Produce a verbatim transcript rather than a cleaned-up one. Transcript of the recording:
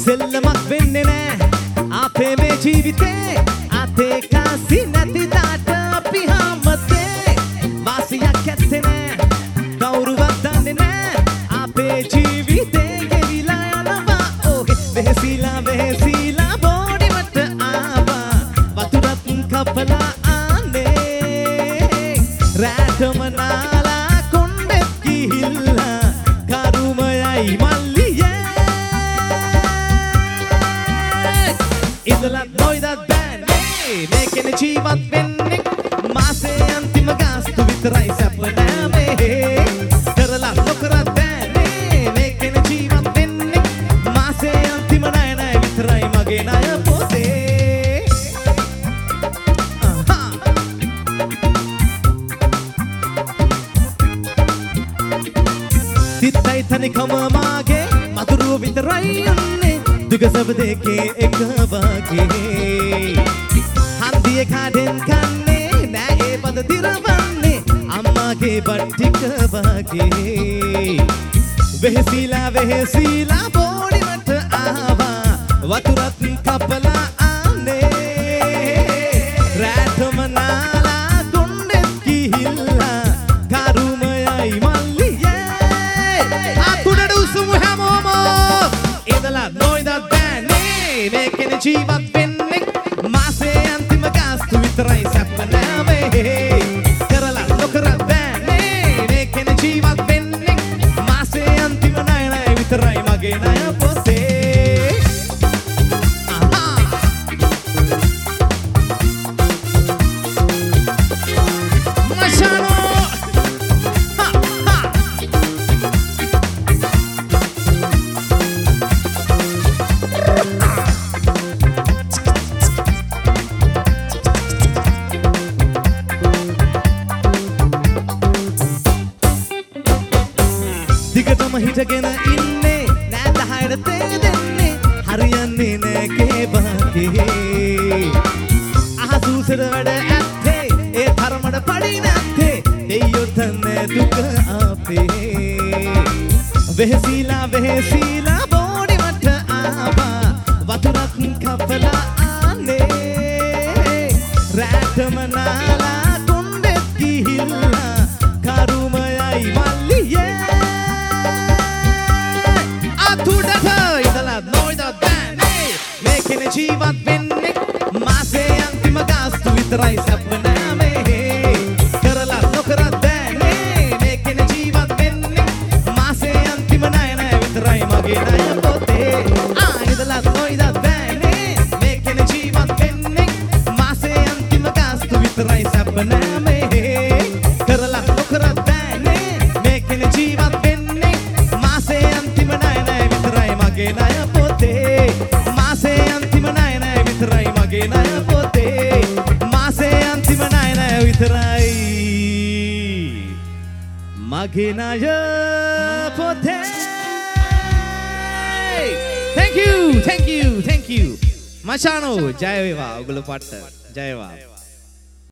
සෙල්ලමක් වෙන්නේ නෑ අපේ මේ ජීවිතේ අතේ කාසි නැති දාට අපි හැමතේ වාසියක් ඇත්තේ නෑ කවුරුවත් දන්නේ නෑ අපේ ජීවිතේ ගෙවිලා යනවා ඕකේ වෙහෙසිලා වෙහෙසිලා බෝඩිවට ආවා වතුරත් කපලා ආනේ රැටම නාලා කොණ්ඩෙත් ගිහිල්ලා කරුමයයි මල්ලියේ ඉඳලා නොයිදත් බෑනේ මේකෙන ජීවත් වෙන්නේ මාසේ අන්තිම ගාස්තු විතරයි සැප නෑ මේ කරලා නොකරත් බෑනේ මේකෙන ජීවත් වෙන්නේ මාසේ අන්තිම ණය ණය විතරයි මගේ ණය පොතේ සිතයි තනිකම මාගේ මధుරුව විතරයි යන්නේ දුකසබ දෙකේ එක වගේ හන්දිය කාඩෙන් කන්නේ නෑ ඒ පද දිරවන්නේ අම්මාගේ බට්ටික වගේ වෙහෙසිලා වෙහෙසිලා බෝඩිවට ආවා වතුරත් කපලා ආනේ රැටම නාලා කොණ්ඩෙත් ගිහිල්ලා කරුමයයි මල්ලියේ අකුඩට උසමු හැමෝම ඉඳලා නොයිදත් බෑනේ මේකෙන ජීවත් වෙන්නේ මාසේ අන්තිම ගාස්තු විතරයි සැප නෑ මේ කරලා නොකරත් බෑනේ මේකෙන ජීවත් වෙන්නේ මාසේ අන්තිම ණය ණය විතරයි මගේ ණය පොතේ මෂානෝ දිගටම හිටගෙන ඉන්නේ නෑ දහයට තේ දෙන්නේ හරියන්නේ නෑ කේබාගේ අහසුසර වැඩ ඇත්තේ ඒ තරමට පඩි නැත්තේ දෙයියෝ තන්නේ දුක අපේ වෙහෙසිලා වෙහෙසිලා බෝඩිවට ආවා වතුරක් කපලා ආනේ රැටම නාලා කොණ්ඩෙත් ගිහිල්ලා කරුමයයි මල්ලියේ අතුඩට ඉඳලා නොයිදත් බෑනේ මේකෙන ජීවත් වෙන්නේ මාසේ අන්තිම ගාස්තු විතරයි සැප නෑ මේ කරලා නොකරත් බෑනේ මේකෙන ජීවත් වෙන්නේ මාසේ අන්තිම ණය ණය විතරයි මගේ ණය පොතේ ආ ඉඳලා නොයිදත් බෑනේ මේකෙන ජීවත් වෙන්නේ මාසේ අන්තිම ගාස්තු විතරයි සැප නෑ මේ කරලා නොකරත් බෑනේ මේකෙන ජීවත් වෙන්නේ මාසේ අන්තිම ණය ණය විතරයි මගේ ණය පොතේ මාසේ අන්තිම ණය ණය විතරයි මගේ ණය පොතේ මාසේ අන්තිම ණය ණය විතරයි මගේ ණය පොතේ thank you thank you thank you මචානෝ ජය වේවා ඔයගොල්ලෝ පට්ට ජය වේවා